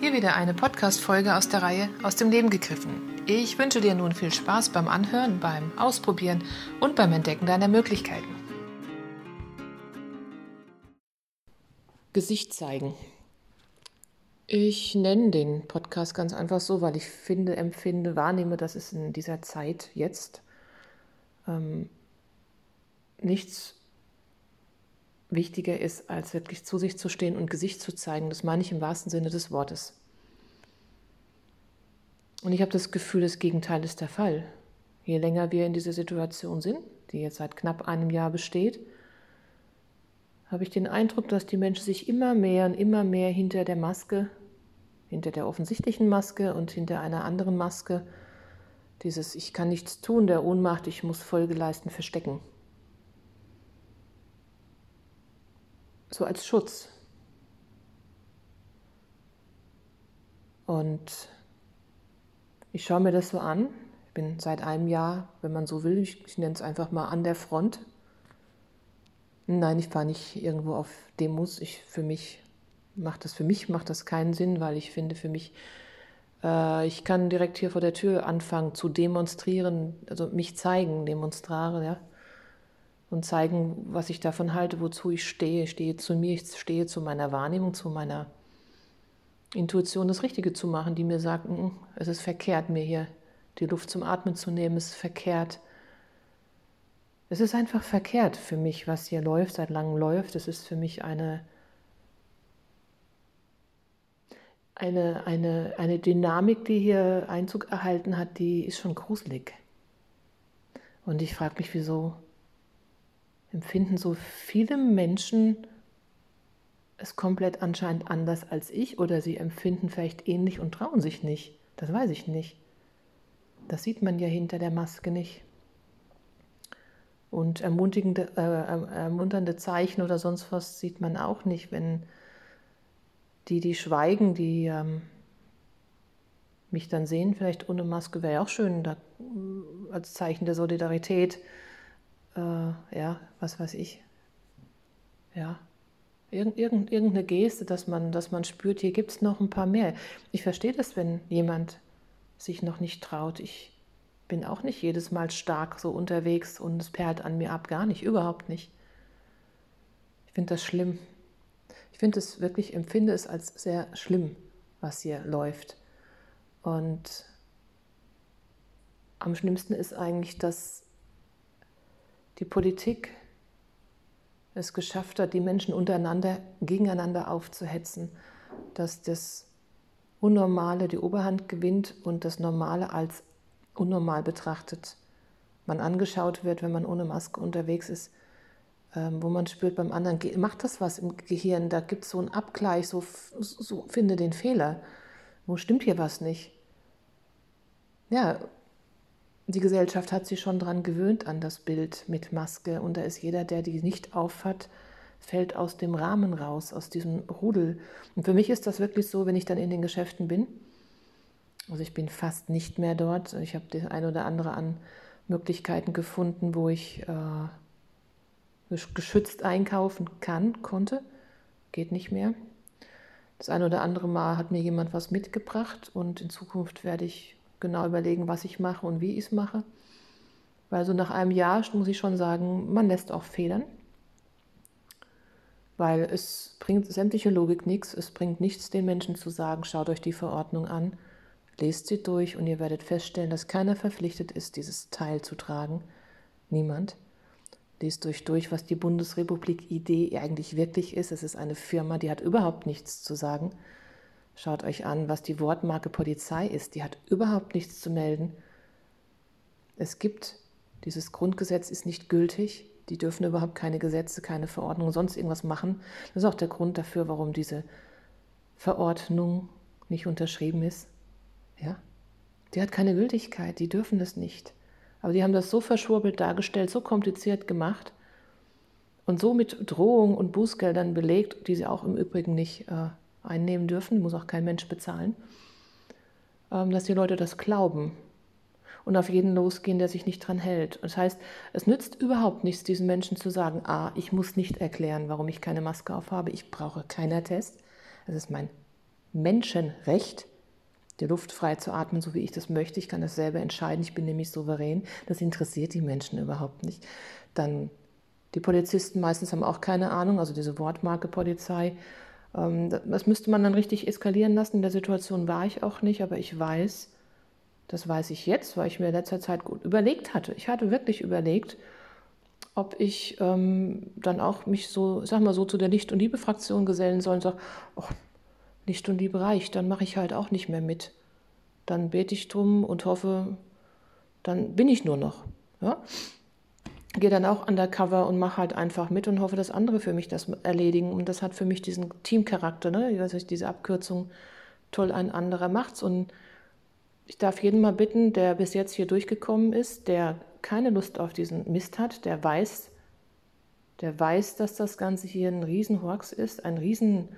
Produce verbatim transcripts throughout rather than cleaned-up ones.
Hier wieder eine Podcast-Folge aus der Reihe Aus dem Leben gegriffen. Ich wünsche dir nun viel Spaß beim Anhören, beim Ausprobieren und beim Entdecken deiner Möglichkeiten. Gesicht zeigen. Ich nenne den Podcast ganz einfach so, weil ich finde, empfinde, wahrnehme, dass es in dieser Zeit jetzt ähm, nichts wichtiger ist, als wirklich zu sich zu stehen und Gesicht zu zeigen. Das meine ich im wahrsten Sinne des Wortes. Und ich habe das Gefühl, das Gegenteil ist der Fall. Je länger wir in dieser Situation sind, die jetzt seit knapp einem Jahr besteht, habe ich den Eindruck, dass die Menschen sich immer mehr und immer mehr hinter der Maske, hinter der offensichtlichen Maske und hinter einer anderen Maske, dieses Ich kann nichts tun, der Ohnmacht, ich muss Folge leisten, verstecken. So als Schutz. Und ich schaue mir das so an. Ich bin seit einem Jahr, wenn man so will, ich, ich nenne es einfach mal an der Front. Nein, ich fahre nicht irgendwo auf Demos. Ich, für mich macht das für mich macht das keinen Sinn, weil ich finde, für mich, äh, ich kann direkt hier vor der Tür anfangen zu demonstrieren, also mich zeigen, demonstrare, ja. Und zeigen, was ich davon halte, wozu ich stehe. Ich stehe zu mir, ich stehe zu meiner Wahrnehmung, zu meiner Intuition, das Richtige zu machen, die mir sagt, es ist verkehrt, mir hier die Luft zum Atmen zu nehmen, es ist verkehrt. Es ist einfach verkehrt für mich, was hier läuft, seit langem läuft. Es ist für mich eine, eine, eine, eine Dynamik, die hier Einzug erhalten hat, die ist schon gruselig. Und ich frage mich, wieso empfinden so viele Menschen es komplett anscheinend anders als ich oder sie empfinden vielleicht ähnlich und trauen sich nicht. Das weiß ich nicht. Das sieht man ja hinter der Maske nicht. Und ermutigende, äh, ermunternde Zeichen oder sonst was sieht man auch nicht, wenn die, die schweigen, die ähm, mich dann sehen, vielleicht ohne Maske wäre ja auch schön, da, als Zeichen der Solidarität. Ja, was weiß ich, ja, Irgend, irgend, irgendeine Geste, dass man, dass man spürt, hier gibt es noch ein paar mehr. Ich verstehe das, wenn jemand sich noch nicht traut. Ich bin auch nicht jedes Mal stark so unterwegs und es perlt an mir ab, gar nicht, überhaupt nicht. Ich finde das schlimm. Ich finde es wirklich, empfinde es als sehr schlimm, was hier läuft. Und am schlimmsten ist eigentlich, dass die Politik es geschafft hat, die Menschen untereinander, gegeneinander aufzuhetzen, dass das Unnormale die Oberhand gewinnt und das Normale als unnormal betrachtet. Man angeschaut wird, wenn man ohne Maske unterwegs ist, ähm, wo man spürt beim anderen, macht das was im Gehirn, da gibt es so einen Abgleich, so, so finde den Fehler, wo stimmt hier was nicht? Ja, die Gesellschaft hat sich schon daran gewöhnt an das Bild mit Maske und da ist jeder, der die nicht aufhat, fällt aus dem Rahmen raus, aus diesem Rudel. Und für mich ist das wirklich so, wenn ich dann in den Geschäften bin, also ich bin fast nicht mehr dort, ich habe das eine oder andere an Möglichkeiten gefunden, wo ich äh, geschützt einkaufen kann, konnte, geht nicht mehr. Das eine oder andere Mal hat mir jemand was mitgebracht und in Zukunft werde ich genau überlegen, was ich mache und wie ich es mache. Weil so nach einem Jahr muss ich schon sagen, man lässt auch Federn. Weil es bringt sämtliche Logik nichts. Es bringt nichts, den Menschen zu sagen, schaut euch die Verordnung an, lest sie durch und ihr werdet feststellen, dass keiner verpflichtet ist, dieses Teil zu tragen. Niemand. Lest euch durch, was die Bundesrepublik-Idee eigentlich wirklich ist. Es ist eine Firma, die hat überhaupt nichts zu sagen. Schaut euch an, was die Wortmarke Polizei ist. Die hat überhaupt nichts zu melden. Es gibt, dieses Grundgesetz ist nicht gültig. Die dürfen überhaupt keine Gesetze, keine Verordnungen, sonst irgendwas machen. Das ist auch der Grund dafür, warum diese Verordnung nicht unterschrieben ist. Ja? Die hat keine Gültigkeit, die dürfen das nicht. Aber die haben das so verschwurbelt dargestellt, so kompliziert gemacht und so mit Drohungen und Bußgeldern belegt, die sie auch im Übrigen nicht äh, einnehmen dürfen, muss auch kein Mensch bezahlen, dass die Leute das glauben und auf jeden losgehen, der sich nicht dran hält. Das heißt, es nützt überhaupt nichts, diesen Menschen zu sagen, ah, ich muss nicht erklären, warum ich keine Maske aufhabe, ich brauche keinen Test, das ist mein Menschenrecht, die Luft frei zu atmen, so wie ich das möchte. Ich kann das selber entscheiden, ich bin nämlich souverän. Das interessiert die Menschen überhaupt nicht. Dann die Polizisten meistens haben auch keine Ahnung, also diese Wortmarke Polizei. Das müsste man dann richtig eskalieren lassen. In der Situation war ich auch nicht, aber ich weiß, das weiß ich jetzt, weil ich mir in letzter Zeit gut überlegt hatte. Ich hatte wirklich überlegt, ob ich ähm, dann auch mich so, sag mal so, zu der Licht- und Liebe-Fraktion gesellen soll und sage, oh, Licht und Liebe reicht, dann mache ich halt auch nicht mehr mit. Dann bete ich drum und hoffe, dann bin ich nur noch. Ja? Gehe dann auch undercover und mache halt einfach mit und hoffe, dass andere für mich das erledigen. Und das hat für mich diesen Teamcharakter, ne? Ich weiß nicht, diese Abkürzung, toll, ein anderer macht's. Und ich darf jeden mal bitten, der bis jetzt hier durchgekommen ist, der keine Lust auf diesen Mist hat, der weiß, der weiß, dass das Ganze hier ein Riesenhoax ist, ein Riesen,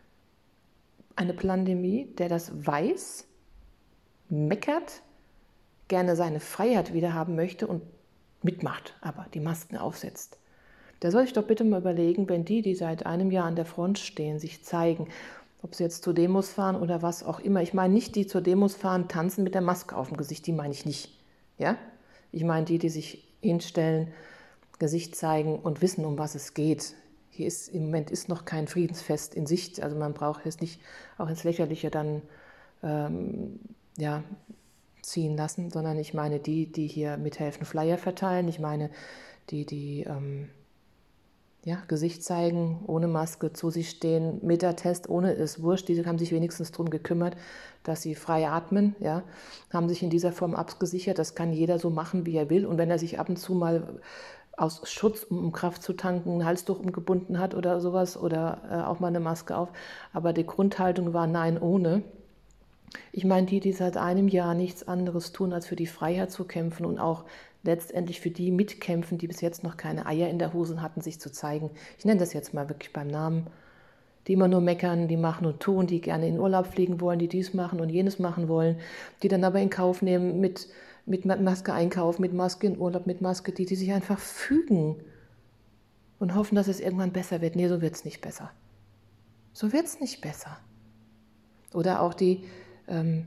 eine Pandemie, der das weiß, meckert, gerne seine Freiheit wieder haben möchte und mitmacht, aber die Masken aufsetzt. Der soll sich doch bitte mal überlegen, wenn die, die seit einem Jahr an der Front stehen, sich zeigen, ob sie jetzt zu Demos fahren oder was auch immer. Ich meine nicht die zur Demos fahren, tanzen mit der Maske auf dem Gesicht, die meine ich nicht. Ja? Ich meine die, die sich hinstellen, Gesicht zeigen und wissen, um was es geht. Hier ist im Moment ist noch kein Friedensfest in Sicht, also man braucht es nicht auch ins Lächerliche dann ähm, ja, ziehen lassen, sondern ich meine die, die hier mithelfen, Flyer verteilen. Ich meine die, die ähm, ja, Gesicht zeigen, ohne Maske zu sich stehen, mit der Test, ohne ist wurscht. Die haben sich wenigstens darum gekümmert, dass sie frei atmen, ja, haben sich in dieser Form abgesichert. Das kann jeder so machen, wie er will. Und wenn er sich ab und zu mal aus Schutz, um, um Kraft zu tanken, ein Halstuch umgebunden hat oder sowas oder äh, auch mal eine Maske auf. Aber die Grundhaltung war nein, ohne. Ich meine, die, die seit einem Jahr nichts anderes tun, als für die Freiheit zu kämpfen und auch letztendlich für die mitkämpfen, die bis jetzt noch keine Eier in der Hose hatten, sich zu zeigen. Ich nenne das jetzt mal wirklich beim Namen. Die immer nur meckern, die machen und tun, die gerne in Urlaub fliegen wollen, die dies machen und jenes machen wollen, die dann aber in Kauf nehmen, mit, mit Maske einkaufen, mit Maske in Urlaub, mit Maske, die, die sich einfach fügen und hoffen, dass es irgendwann besser wird. Nee, so wird es nicht besser. So wird es nicht besser. Oder auch die, ähm,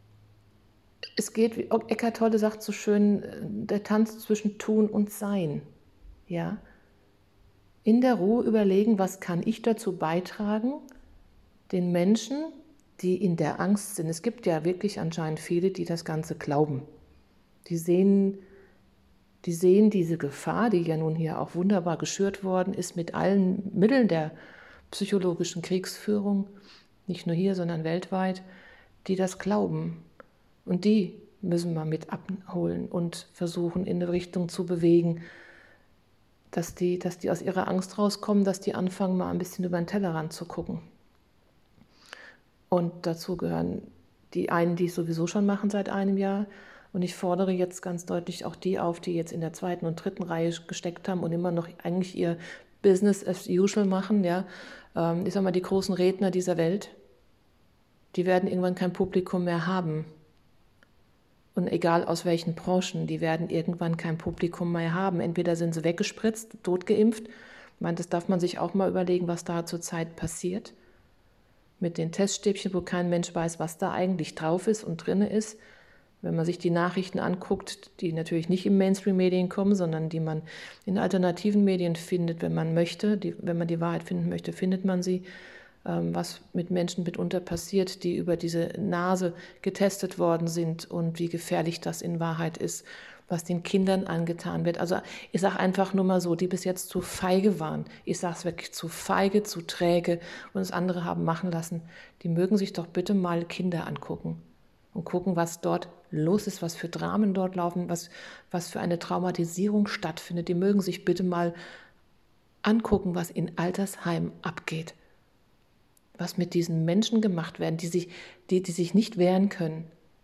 es geht, wie Eckhart Tolle sagt so schön, der Tanz zwischen Tun und Sein. Ja? In der Ruhe überlegen, was kann ich dazu beitragen, den Menschen, die in der Angst sind. Es gibt ja wirklich anscheinend viele, die das Ganze glauben. Die sehen, die sehen diese Gefahr, die ja nun hier auch wunderbar geschürt worden ist, mit allen Mitteln der psychologischen Kriegsführung, nicht nur hier, sondern weltweit, die das glauben. Und die müssen wir mit abholen und versuchen, in eine Richtung zu bewegen, dass die, dass die aus ihrer Angst rauskommen, dass die anfangen, mal ein bisschen über den Tellerrand zu gucken. Und dazu gehören die einen, die es sowieso schon machen seit einem Jahr. Und ich fordere jetzt ganz deutlich auch die auf, die jetzt in der zweiten und dritten Reihe gesteckt haben und immer noch eigentlich ihr Business as usual machen. Ja. Ich sag mal, die großen Redner dieser Welt, die werden irgendwann kein Publikum mehr haben. Und egal aus welchen Branchen, die werden irgendwann kein Publikum mehr haben. Entweder sind sie weggespritzt, totgeimpft. Ich meine, das darf man sich auch mal überlegen, was da zurzeit passiert. Mit den Teststäbchen, wo kein Mensch weiß, was da eigentlich drauf ist und drin ist. Wenn man sich die Nachrichten anguckt, die natürlich nicht im Mainstream-Medien kommen, sondern die man in alternativen Medien findet, wenn man möchte, die, wenn man die Wahrheit finden möchte, findet man sie. Was mit Menschen mitunter passiert, die über diese Nase getestet worden sind und wie gefährlich das in Wahrheit ist, was den Kindern angetan wird. Also ich sage einfach nur mal so, die bis jetzt zu feige waren. Ich sage es wirklich zu feige, zu träge und das andere haben machen lassen. Die mögen sich doch bitte mal Kinder angucken und gucken, was dort los ist, was für Dramen dort laufen, was, was für eine Traumatisierung stattfindet. Die mögen sich bitte mal angucken, was in Altersheimen abgeht. Was mit diesen Menschen gemacht werden, die sich, die, die sich nicht wehren können.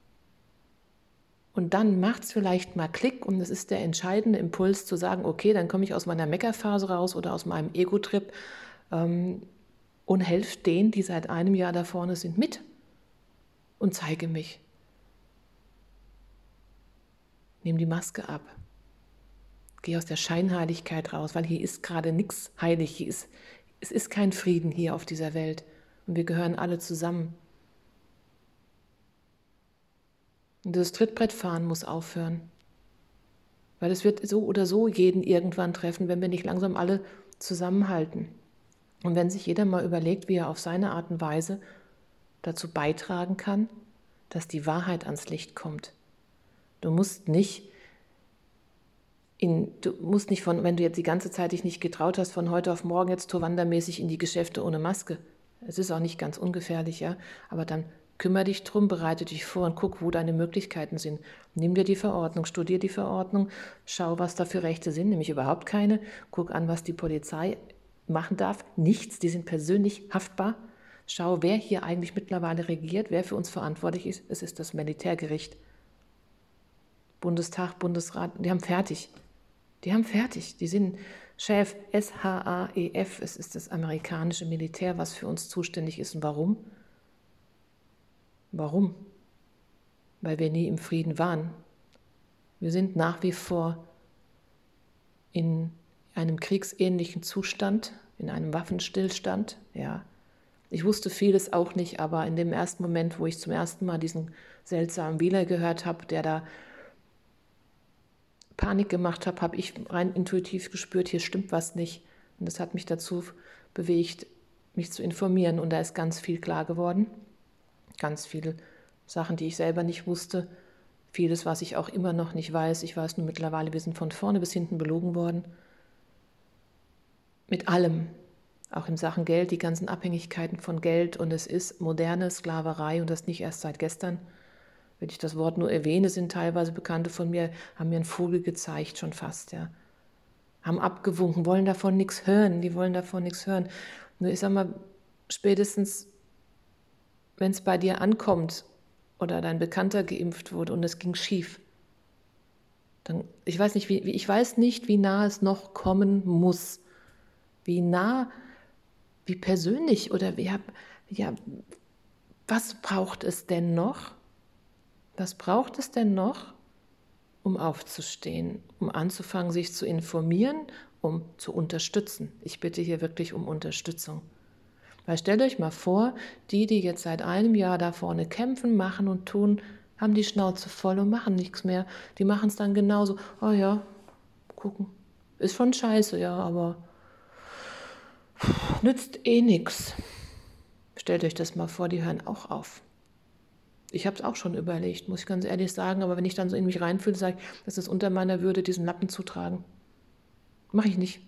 Und dann macht es vielleicht mal Klick und es ist der entscheidende Impuls zu sagen, okay, dann komme ich aus meiner Meckerphase raus oder aus meinem Ego-Trip ähm, und helfe denen, die seit einem Jahr da vorne sind, mit und zeige mich. Nehme die Maske ab. Gehe aus der Scheinheiligkeit raus, weil hier ist gerade nichts heilig. Hier ist, es ist kein Frieden hier auf dieser Welt. Und wir gehören alle zusammen. Und das Trittbrettfahren muss aufhören. Weil es wird so oder so jeden irgendwann treffen, wenn wir nicht langsam alle zusammenhalten. Und wenn sich jeder mal überlegt, wie er auf seine Art und Weise dazu beitragen kann, dass die Wahrheit ans Licht kommt. Du musst nicht, in, du musst nicht von, wenn du jetzt die ganze Zeit dich nicht getraut hast, von heute auf morgen jetzt torwandermäßig in die Geschäfte ohne Maske. Es ist auch nicht ganz ungefährlich, ja, aber dann kümmere dich drum, bereite dich vor und guck, wo deine Möglichkeiten sind. Nimm dir die Verordnung, studier die Verordnung, schau, was da für Rechte sind, nämlich überhaupt keine. Guck an, was die Polizei machen darf. Nichts, die sind persönlich haftbar. Schau, wer hier eigentlich mittlerweile regiert, wer für uns verantwortlich ist. Es ist das Militärgericht. Bundestag, Bundesrat, die haben fertig. Die haben fertig. Die sind Chef, S H A E F, es ist das amerikanische Militär, was für uns zuständig ist. Und warum? Warum? Weil wir nie im Frieden waren. Wir sind nach wie vor in einem kriegsähnlichen Zustand, in einem Waffenstillstand. Ja, ich wusste vieles auch nicht, aber in dem ersten Moment, wo ich zum ersten Mal diesen seltsamen Wieler gehört habe, der da Panik gemacht hat, habe ich rein intuitiv gespürt, hier stimmt was nicht. Und das hat mich dazu bewegt, mich zu informieren. Und da ist ganz viel klar geworden. Ganz viele Sachen, die ich selber nicht wusste. Vieles, was ich auch immer noch nicht weiß. Ich weiß nur mittlerweile, wir sind von vorne bis hinten belogen worden. Mit allem. Auch in Sachen Geld, die ganzen Abhängigkeiten von Geld. Und es ist moderne Sklaverei und das nicht erst seit gestern. Wenn ich das Wort nur erwähne, sind teilweise Bekannte von mir, haben mir einen Vogel gezeigt, schon fast, ja. Haben abgewunken, wollen davon nichts hören, die wollen davon nichts hören. Nur ich sag mal, spätestens, wenn es bei dir ankommt oder dein Bekannter geimpft wurde und es ging schief, dann, ich weiß nicht, wie, ich weiß nicht, wie nah es noch kommen muss. Wie nah, wie persönlich oder wie, ja, was braucht es denn noch? Was braucht es denn noch, um aufzustehen, um anzufangen, sich zu informieren, um zu unterstützen? Ich bitte hier wirklich um Unterstützung. Weil stellt euch mal vor, die, die jetzt seit einem Jahr da vorne kämpfen, machen und tun, haben die Schnauze voll und machen nichts mehr. Die machen es dann genauso. Oh ja, gucken. Ist schon scheiße, ja, aber nützt eh nichts. Stellt euch das mal vor, die hören auch auf. Ich habe es auch schon überlegt, muss ich ganz ehrlich sagen, aber wenn ich dann so in mich reinfühle, sage ich, das ist unter meiner Würde, diesen Lappen zu tragen. Mache ich nicht.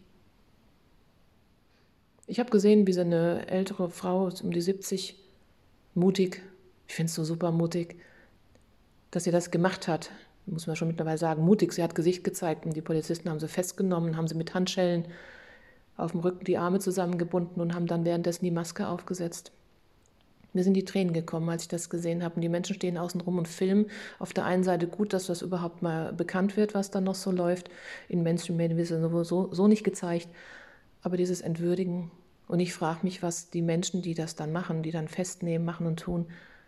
Ich habe gesehen, wie so eine ältere Frau, um die siebzig, mutig, ich finde es so super mutig, dass sie das gemacht hat. Muss man schon mittlerweile sagen, mutig. Sie hat Gesicht gezeigt und die Polizisten haben sie festgenommen, haben sie mit Handschellen auf dem Rücken die Arme zusammengebunden und haben dann währenddessen die Maske aufgesetzt. Mir sind die Tränen gekommen, als ich das gesehen habe. Und die Menschen stehen außen rum und filmen. Auf der einen Seite gut, dass das überhaupt mal bekannt wird, was da noch so läuft. In Mainstream-Medien wird es sowieso so nicht gezeigt. Aber dieses Entwürdigen. Und ich frage mich, was die Menschen, die das dann machen, die dann festnehmen, machen und tun,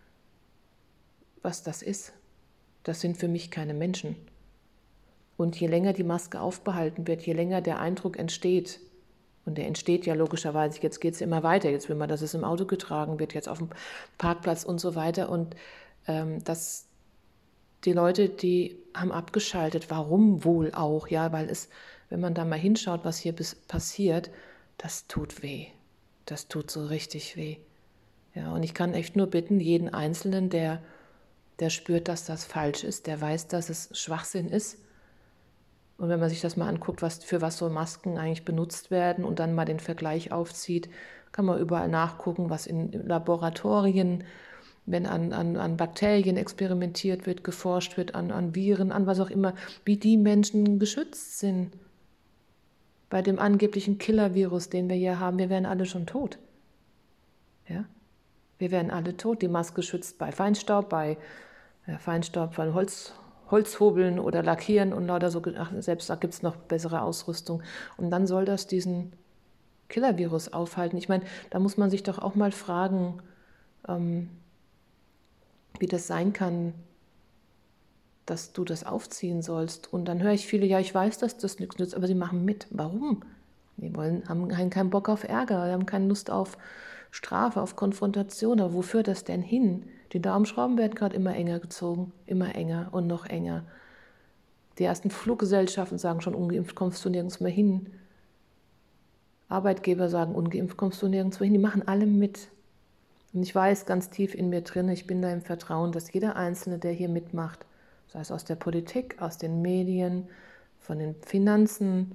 was das ist. Das sind für mich keine Menschen. Und je länger die Maske aufbehalten wird, je länger der Eindruck entsteht, und der entsteht ja logischerweise, jetzt geht es immer weiter, jetzt will man, dass es im Auto getragen wird, jetzt auf dem Parkplatz und so weiter. Und ähm, dass die Leute, die haben abgeschaltet, warum wohl auch, ja, weil es, wenn man da mal hinschaut, was hier bis passiert, das tut weh. Das tut so richtig weh. Ja, und ich kann echt nur bitten, jeden Einzelnen, der, der spürt, dass das falsch ist, der weiß, dass es Schwachsinn ist. Und wenn man sich das mal anguckt, was, für was so Masken eigentlich benutzt werden und dann mal den Vergleich aufzieht, kann man überall nachgucken, was in Laboratorien, wenn an, an, an Bakterien experimentiert wird, geforscht wird, an, an Viren, an was auch immer, wie die Menschen geschützt sind. Bei dem angeblichen Killer-Virus, den wir hier haben, wir wären alle schon tot. Ja? Wir wären alle tot. Die Maske schützt bei Feinstaub, bei ja, Feinstaub von Holz, Holzhobeln oder Lackieren und lauter so, ach, selbst da gibt es noch bessere Ausrüstung. Und dann soll das diesen Killer-Virus aufhalten. Ich meine, da muss man sich doch auch mal fragen, ähm, wie das sein kann, dass du das aufziehen sollst. Und dann höre ich viele, ja, ich weiß, dass das nichts nützt, aber sie machen mit. Warum? Die wollen, haben keinen Bock auf Ärger, die haben keine Lust auf Strafe, auf Konfrontation. Aber wo führt das denn hin? Die Daumenschrauben werden gerade immer enger gezogen, immer enger und noch enger. Die ersten Fluggesellschaften sagen schon, ungeimpft kommst du nirgends mehr hin. Arbeitgeber sagen, ungeimpft kommst du nirgends mehr hin. Die machen alle mit. Und ich weiß ganz tief in mir drin, ich bin da im Vertrauen, dass jeder Einzelne, der hier mitmacht, sei es aus der Politik, aus den Medien, von den Finanzen,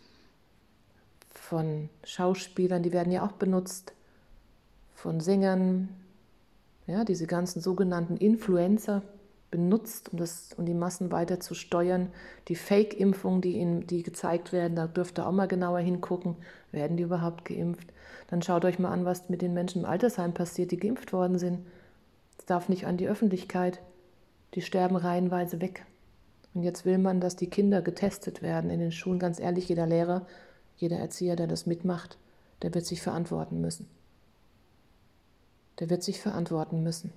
von Schauspielern, die werden ja auch benutzt, von Sängern, ja, diese ganzen sogenannten Influencer benutzt, um, das, um die Massen weiter zu steuern. Die Fake-Impfungen, die, ihnen, die gezeigt werden, da dürft ihr auch mal genauer hingucken, werden die überhaupt geimpft? Dann schaut euch mal an, was mit den Menschen im Altersheim passiert, die geimpft worden sind. Das darf nicht an die Öffentlichkeit. Die sterben reihenweise weg. Und jetzt will man, dass die Kinder getestet werden in den Schulen. Ganz ehrlich, jeder Lehrer, jeder Erzieher, der das mitmacht, der wird sich verantworten müssen. Der wird sich verantworten müssen.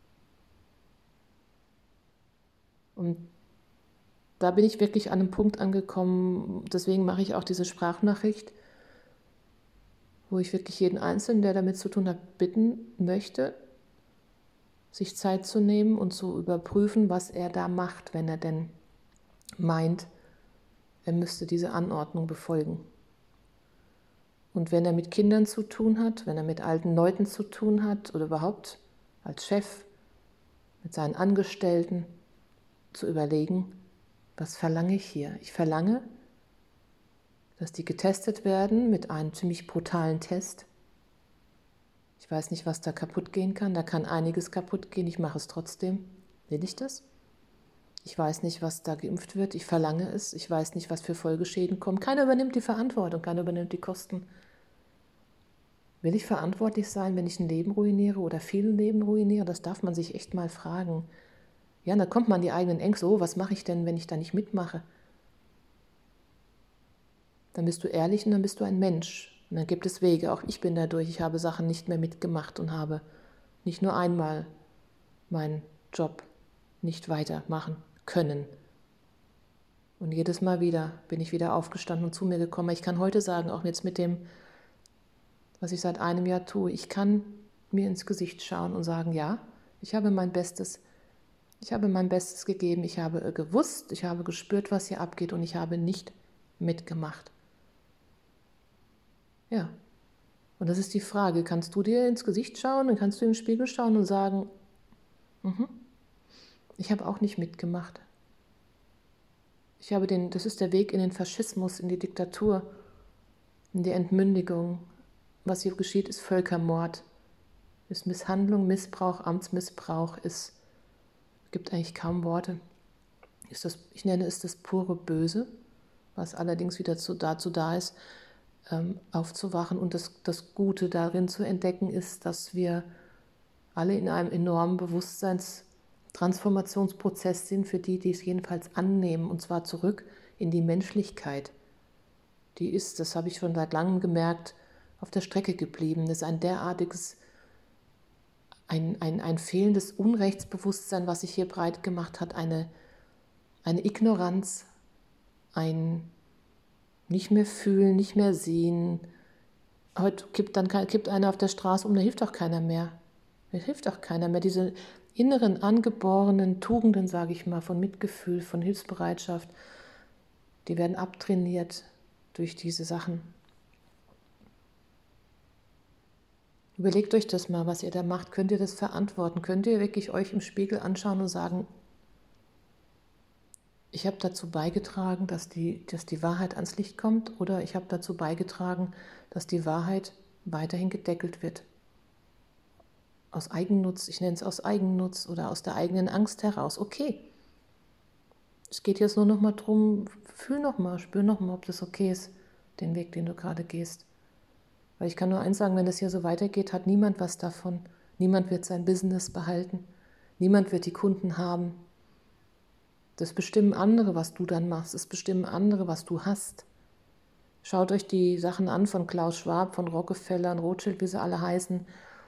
Und da bin ich wirklich an einem Punkt angekommen, deswegen mache ich auch diese Sprachnachricht, wo ich wirklich jeden Einzelnen, der damit zu tun hat, bitten möchte, sich Zeit zu nehmen und zu überprüfen, was er da macht, wenn er denn meint, er müsste diese Anordnung befolgen. Und wenn er mit Kindern zu tun hat, wenn er mit alten Leuten zu tun hat oder überhaupt als Chef mit seinen Angestellten, zu überlegen, was verlange ich hier? Ich verlange, dass die getestet werden mit einem ziemlich brutalen Test. Ich weiß nicht, was da kaputt gehen kann. Da kann einiges kaputt gehen. Ich mache es trotzdem. Will ich das? Ich weiß nicht, was da geimpft wird. Ich verlange es. Ich weiß nicht, was für Folgeschäden kommen. Keiner übernimmt die Verantwortung. Keiner übernimmt die Kosten. Will ich verantwortlich sein, wenn ich ein Leben ruiniere oder viele Leben ruiniere? Das darf man sich echt mal fragen. Ja, dann kommt man an die eigenen Ängste. Oh, was mache ich denn, wenn ich da nicht mitmache? Dann bist du ehrlich und dann bist du ein Mensch. Und dann gibt es Wege. Auch ich bin dadurch. Ich habe Sachen nicht mehr mitgemacht und habe nicht nur einmal meinen Job nicht weitermachen können. Und jedes Mal wieder bin ich wieder aufgestanden und zu mir gekommen. Ich kann heute sagen, auch jetzt mit dem, was ich seit einem Jahr tue, ich kann mir ins Gesicht schauen und sagen, ja, ich habe mein Bestes Ich habe mein Bestes gegeben, ich habe gewusst, ich habe gespürt, was hier abgeht und ich habe nicht mitgemacht. Ja, und das ist die Frage, kannst du dir ins Gesicht schauen und kannst du im Spiegel schauen und sagen, mhm, ich habe auch nicht mitgemacht. Ich habe den, das ist der Weg in den Faschismus, in die Diktatur, in die Entmündigung. Was hier geschieht, ist Völkermord, ist Misshandlung, Missbrauch, Amtsmissbrauch, ist gibt eigentlich kaum Worte. Ist das, ich nenne es das pure Böse, was allerdings wieder zu, dazu da ist, ähm, aufzuwachen. Und das, das Gute darin zu entdecken ist, dass wir alle in einem enormen Bewusstseinstransformationsprozess sind, für die, die es jedenfalls annehmen, und zwar zurück in die Menschlichkeit. Die ist, das habe ich schon seit langem gemerkt, auf der Strecke geblieben. Das ist ein derartiges Ein, ein, ein fehlendes Unrechtsbewusstsein, was sich hier breit gemacht hat, eine, eine Ignoranz, ein nicht mehr fühlen, nicht mehr sehen. Heute kippt, dann, kippt einer auf der Straße um, da hilft auch keiner mehr. Da hilft auch keiner mehr. Diese inneren, angeborenen Tugenden, sage ich mal, von Mitgefühl, von Hilfsbereitschaft, die werden abtrainiert durch diese Sachen. Überlegt euch das mal, was ihr da macht. Könnt ihr das verantworten? Könnt ihr wirklich euch im Spiegel anschauen und sagen, ich habe dazu beigetragen, dass die, dass die Wahrheit ans Licht kommt, oder ich habe dazu beigetragen, dass die Wahrheit weiterhin gedeckelt wird? Aus Eigennutz, ich nenne es aus Eigennutz oder aus der eigenen Angst heraus. Okay, es geht jetzt nur noch mal drum, fühl noch mal, spür noch mal, ob das okay ist, den Weg, den du gerade gehst. Weil ich kann nur eins sagen, wenn das hier so weitergeht, hat niemand was davon. Niemand wird sein Business behalten. Niemand wird die Kunden haben. Das bestimmen andere, was du dann machst. Das bestimmen andere, was du hast. Schaut euch die Sachen an von Klaus Schwab, von Rockefeller, Rothschild, wie sie alle heißen.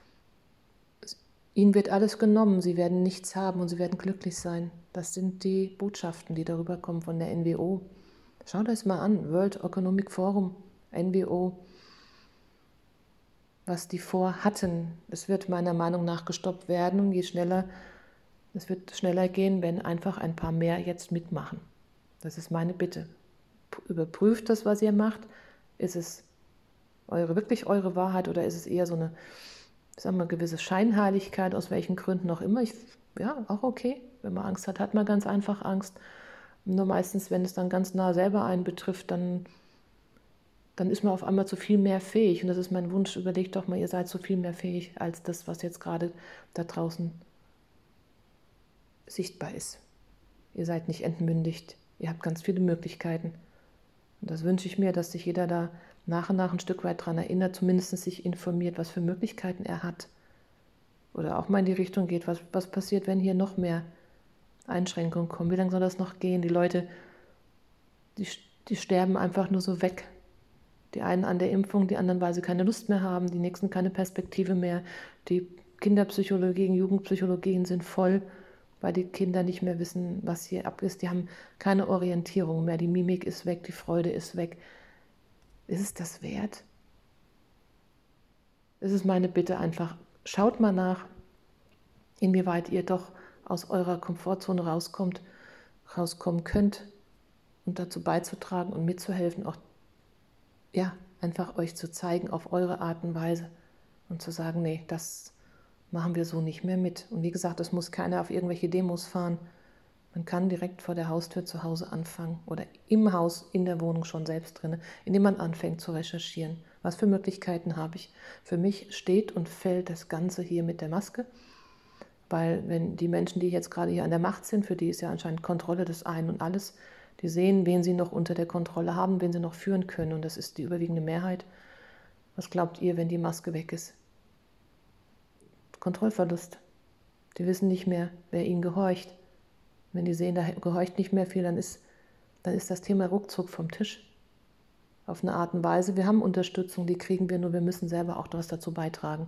Ihnen wird alles genommen. Sie werden nichts haben und sie werden glücklich sein. Das sind die Botschaften, die darüber kommen von der N W O. Schaut euch mal an. World Economic Forum, N W O. was die vorhatten. Es wird meiner Meinung nach gestoppt werden und je schneller, es wird schneller gehen, wenn einfach ein paar mehr jetzt mitmachen. Das ist meine Bitte. Überprüft das, was ihr macht. Ist es eure, wirklich eure Wahrheit oder ist es eher so eine, sagen wir, gewisse Scheinheiligkeit, aus welchen Gründen auch immer? Ich, ja, auch okay. Wenn man Angst hat, hat man ganz einfach Angst. Nur meistens, wenn es dann ganz nah selber einen betrifft, dann, dann ist man auf einmal zu viel mehr fähig. Und das ist mein Wunsch. Überlegt doch mal, ihr seid so viel mehr fähig als das, was jetzt gerade da draußen sichtbar ist. Ihr seid nicht entmündigt. Ihr habt ganz viele Möglichkeiten. Und das wünsche ich mir, dass sich jeder da nach und nach ein Stück weit daran erinnert, zumindest sich informiert, was für Möglichkeiten er hat. Oder auch mal in die Richtung geht, was, was passiert, wenn hier noch mehr Einschränkungen kommen. Wie lange soll das noch gehen? Die Leute, die, die sterben einfach nur so weg. Die einen an der Impfung, die anderen, weil sie keine Lust mehr haben, die nächsten keine Perspektive mehr. Die Kinderpsychologien, Jugendpsychologien sind voll, weil die Kinder nicht mehr wissen, was hier ab ist. Die haben keine Orientierung mehr. Die Mimik ist weg, die Freude ist weg. Ist es das wert? Es ist meine Bitte einfach, schaut mal nach, inwieweit ihr doch aus eurer Komfortzone rauskommt, rauskommen könnt und dazu beizutragen und mitzuhelfen, auch ja, einfach euch zu zeigen auf eure Art und Weise und zu sagen, nee, das machen wir so nicht mehr mit. Und wie gesagt, es muss keiner auf irgendwelche Demos fahren. Man kann direkt vor der Haustür zu Hause anfangen oder im Haus, in der Wohnung schon selbst drin, indem man anfängt zu recherchieren. Was für Möglichkeiten habe ich? Für mich steht und fällt das Ganze hier mit der Maske, weil wenn die Menschen, die jetzt gerade hier an der Macht sind, für die ist ja anscheinend Kontrolle des Einen und alles, die sehen, wen sie noch unter der Kontrolle haben, wen sie noch führen können. Und das ist die überwiegende Mehrheit. Was glaubt ihr, wenn die Maske weg ist? Kontrollverlust. Die wissen nicht mehr, wer ihnen gehorcht. Wenn die sehen, da gehorcht nicht mehr viel, dann ist, dann ist das Thema ruckzuck vom Tisch. Auf eine Art und Weise. Wir haben Unterstützung, die kriegen wir, nur wir müssen selber auch was dazu beitragen.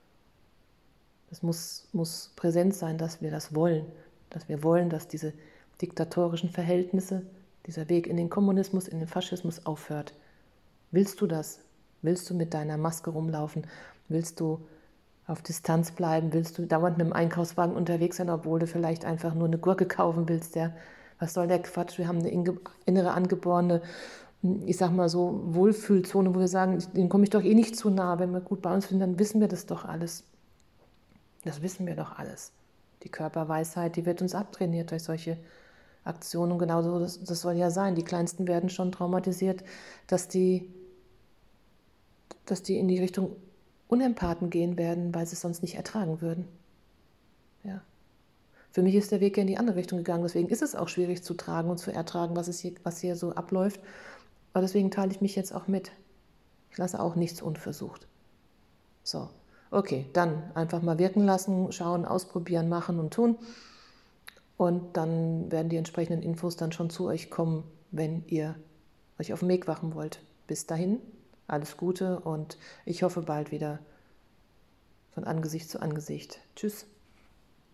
Es muss, muss präsent sein, dass wir das wollen. Dass wir wollen, dass diese diktatorischen Verhältnisse, dieser Weg in den Kommunismus, in den Faschismus aufhört. Willst du das? Willst du mit deiner Maske rumlaufen? Willst du auf Distanz bleiben? Willst du dauernd mit dem Einkaufswagen unterwegs sein, obwohl du vielleicht einfach nur eine Gurke kaufen willst? Ja? Was soll der Quatsch? Wir haben eine innere angeborene, ich sag mal so, Wohlfühlzone, wo wir sagen, dem komme ich doch eh nicht zu nah. Wenn wir gut bei uns sind, dann wissen wir das doch alles. Das wissen wir doch alles. Die Körperweisheit, die wird uns abtrainiert durch solche Aktionen. Und genauso, das, das soll ja sein. Die Kleinsten werden schon traumatisiert, dass die, dass die in die Richtung Unempathen gehen werden, weil sie es sonst nicht ertragen würden. Ja. Für mich ist der Weg ja in die andere Richtung gegangen. Deswegen ist es auch schwierig zu tragen und zu ertragen, was, es hier, was hier so abläuft. Aber deswegen teile ich mich jetzt auch mit. Ich lasse auch nichts unversucht. So, okay, dann einfach mal wirken lassen, schauen, ausprobieren, machen und tun. Und dann werden die entsprechenden Infos dann schon zu euch kommen, wenn ihr euch auf den Weg machen wollt. Bis dahin, alles Gute und ich hoffe bald wieder von Angesicht zu Angesicht. Tschüss.